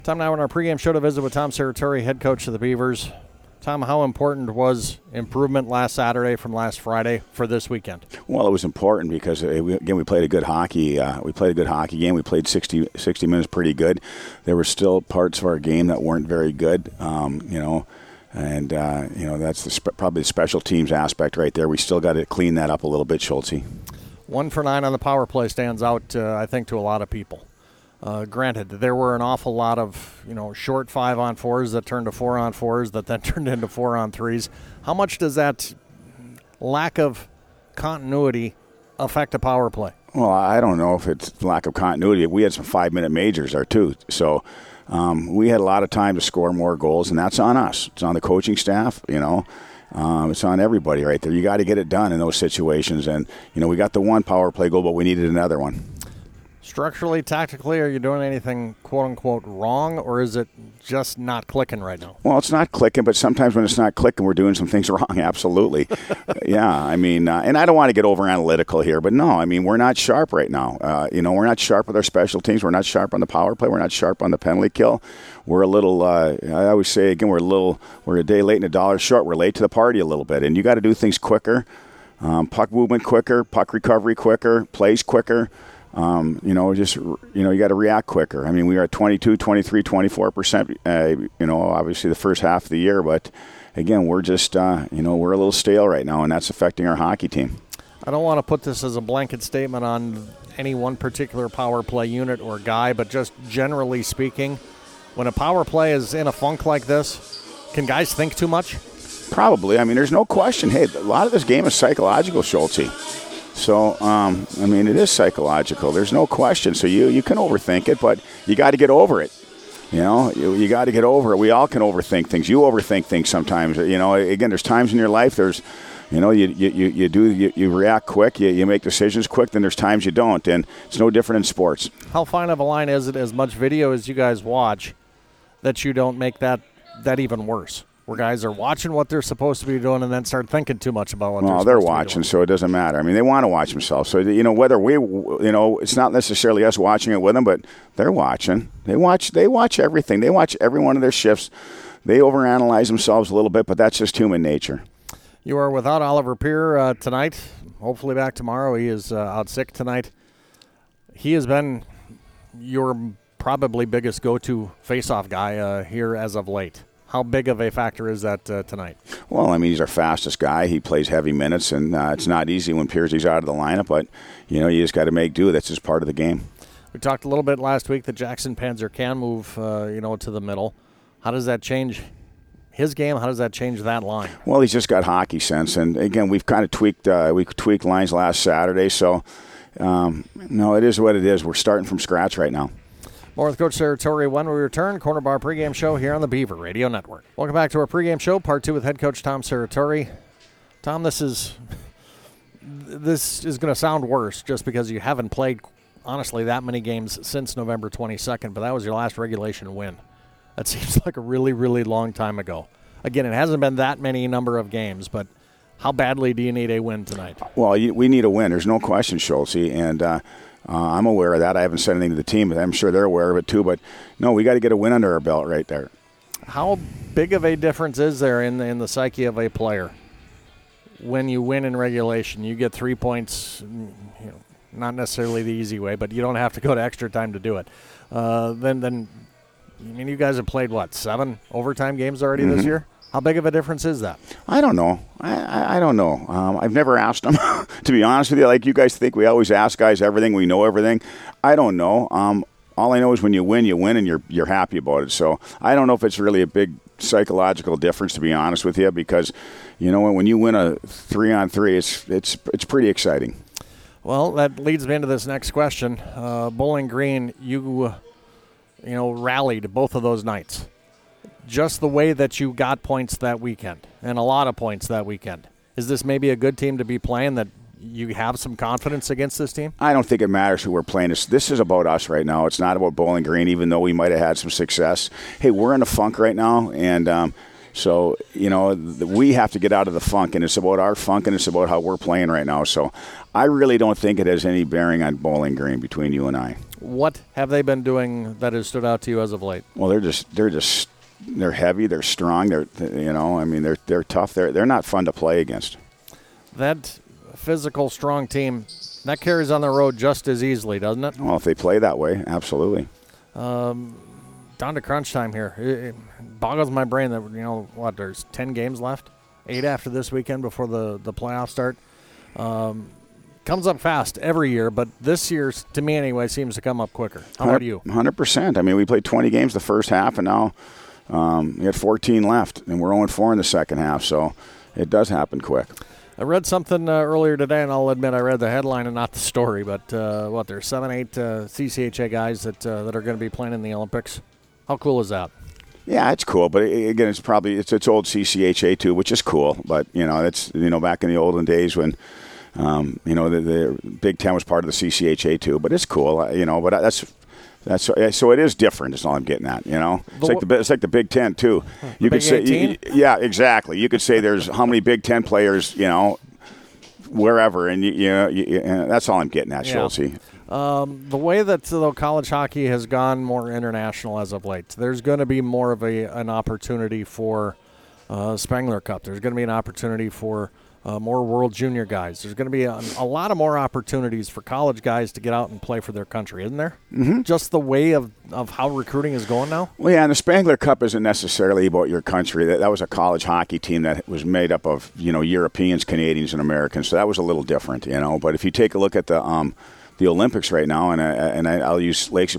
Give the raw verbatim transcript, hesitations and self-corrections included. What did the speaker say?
Time now in our pregame show to visit with Tom Serratore, head coach of the Beavers. Tom, how important was improvement last Saturday from last Friday for this weekend? Well, it was important because, uh, we, again, we played a good hockey. Uh, we played a good hockey game. We played sixty, sixty minutes pretty good. There were still parts of our game that weren't very good, um, you know, and, uh, you know, that's the spe- probably the special teams aspect right there. We still got to clean that up a little bit, Schultze. One for nine on the power play stands out, uh, I think, to a lot of people. Uh, granted, there were an awful lot of, you know, short five-on-fours that turned to four-on-fours that then turned into four-on-threes. How much does that lack of continuity affect a power play? Well, I don't know if it's lack of continuity. We had some five-minute majors there, too. So um, we had a lot of time to score more goals, and that's on us. It's on the coaching staff, you know. Um, it's on everybody right there. You got to get it done in those situations. And, you know, we got the one power play goal, but we needed another one. Structurally, tactically, are you doing anything quote-unquote wrong, or is it just not clicking right now? Well, it's not clicking, but sometimes when it's not clicking, we're doing some things wrong, absolutely. yeah, I mean, uh, and I don't want to get over-analytical here, but no, I mean, we're not sharp right now. Uh, you know, we're not sharp with our special teams. We're not sharp on the power play. We're not sharp on the penalty kill. We're a little, uh, I always say, again, we're a little, we're a day late and a dollar short. We're late to the party a little bit, and you got to do things quicker, um, puck movement quicker, puck recovery quicker, plays quicker. Um, you know, just, you know, you got to react quicker. I mean, we are at twenty-two, twenty-three, twenty-four percent, uh, you know, obviously the first half of the year. But, again, we're just, uh, you know, we're a little stale right now, and that's affecting our hockey team. I don't want to put this as a blanket statement on any one particular power play unit or guy, but just generally speaking, when a power play is in a funk like this, can guys think too much? Probably. I mean, there's no question. Hey, a lot of this game is psychological, Schultze. So, um, I mean, it is psychological. There's no question. So you, you can overthink it, but you got to get over it. You know, you, you got to get over it. We all can overthink things. You overthink things sometimes. You know, again, there's times in your life there's, you know, you you, you do, you, you react quick, you, you make decisions quick, then there's times you don't, and it's no different in sports. How fine of a line is it, as much video as you guys watch, that you don't make that, that even worse? Where guys are watching what they're supposed to be doing and then start thinking too much about what well, they're, they're supposed watching, to be doing. So it doesn't matter. I mean, they want to watch themselves. So, you know, whether we, you know, it's not necessarily us watching it with them, but they're watching. They watch They watch everything. They watch every one of their shifts. They overanalyze themselves a little bit, but that's just human nature. You are without Oliver Peer uh, tonight. Hopefully back tomorrow. He is uh, out sick tonight. He has been your probably biggest go-to face-off guy uh, here as of late. How big of a factor is that uh, tonight? Well, I mean, he's our fastest guy. He plays heavy minutes, and uh, it's not easy when Piercy's out of the lineup, but, you know, you just got to make do. That's just part of the game. We talked a little bit last week that Jackson Panzer can move, uh, you know, to the middle. How does that change his game? How does that change that line? Well, he's just got hockey sense, and, again, we've kind of tweaked uh, we tweaked lines last Saturday, so, um, no, it is what it is. We're starting from scratch right now. More with Coach Serratore when we return. Corner Bar pregame show here on the Beaver Radio Network. Welcome back to our pregame show, part two with head coach Tom Serratore. Tom, this is this is going to sound worse just because you haven't played, honestly, that many games since November twenty-second, but that was your last regulation win. That seems like a really, really long time ago. Again, it hasn't been that many number of games, but how badly do you need a win tonight? Well, you, we need a win. There's no question, Schultze, and uh, Uh, I'm aware of that. I haven't said anything to the team, but I'm sure they're aware of it too. But, no, we got to get a win under our belt right there. How big of a difference is there in the, in the psyche of a player when you win in regulation? You get three points, you know, not necessarily the easy way, but you don't have to go to extra time to do it. Uh, then, then, I mean, you guys have played, what, seven overtime games already mm-hmm. this year? How big of a difference is that? I don't know. I, I, I don't know. Um, I've never asked them, to be honest with you. Like you guys think we always ask guys everything, we know everything. I don't know. Um, all I know is when you win, you win, and you're you're happy about it. So I don't know if it's really a big psychological difference, to be honest with you, because, you know, when you win a three-on-three, it's it's it's pretty exciting. Well, that leads me into this next question. Uh, Bowling Green, you, uh, you know, rallied both of those nights. Just the way that you got points that weekend, and a lot of points that weekend. Is this maybe a good team to be playing, that you have some confidence against this team? I don't think it matters who we're playing. This, this is about us right now. It's not about Bowling Green, even though we might have had some success. Hey, we're in a funk right now, and um, so, you know, we have to get out of the funk, and it's about our funk, and it's about how we're playing right now. So I really don't think it has any bearing on Bowling Green between you and I. What have they been doing that has stood out to you as of late? Well, they're just they're just they're heavy, they're strong, they're you know, I mean they're they're tough. They're they're not fun to play against. That physical, strong team, that carries on the road just as easily, doesn't it? Well, if they play that way, absolutely. Um, down to crunch time here. It, it boggles my brain that, you know, what, there's ten games left? Eight after this weekend before the, the playoffs start. Um, comes up fast every year, but this year's, to me anyway, seems to come up quicker. How about you? one hundred percent. I mean, we played twenty games the first half, and now um, we had fourteen left, and we're oh and four in the second half, so it does happen quick. I read something uh, earlier today, and I'll admit I read the headline and not the story, but uh, what, there's seven, eight uh, C C H A guys that uh, that are going to be playing in the Olympics. How cool is that? Yeah, it's cool, but again, it's probably it's it's old C C H A too, which is cool. But you know, it's you know back in the olden days when um, you know the, the Big Ten was part of the C C H A too. But it's cool, you know. But that's that's so it is different. Is all I'm getting at. You know, it's like the it's like the Big Ten too. You could say, you, yeah, exactly. You could say there's how many Big Ten players, you know, wherever, and you, you know, you, and that's all I'm getting at, yeah. Schultze. Um, the way that though college hockey has gone more international as of late, there's going to be more of a an opportunity for uh, Spengler Cup. There's going to be an opportunity for uh, more World Junior guys. There's going to be a, a lot of more opportunities for college guys to get out and play for their country, isn't there? Mm-hmm. Just the way of, of how recruiting is going now? Well, yeah, and the Spengler Cup isn't necessarily about your country. That, that was a college hockey team that was made up of, you know, Europeans, Canadians, and Americans, so that was a little different, you know. But if you take a look at the um, – the Olympics right now, and I, and I, I'll use Lake